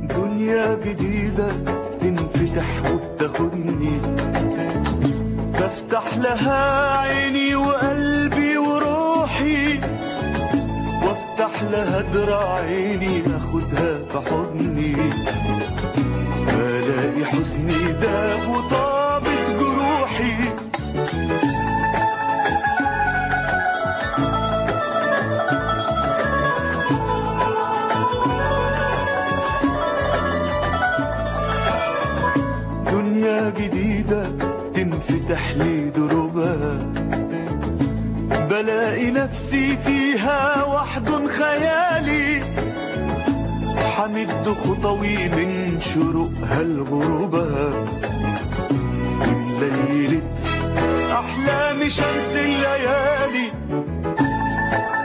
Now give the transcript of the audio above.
دنيا جديدة تنفتح وبتاخدني، بفتح لها عيني وقلبي وروحي، وافتح لها دراعيني اخدها في حضني، بلاقي حزني داب وطابت جروحي. دنيا جديدة تنفتح لي دروبها، بلاقي نفسي فيها وحد خيالي، حمد خطوي من شروقها لغروبها، من ليلة أحلامي شمس الليالي.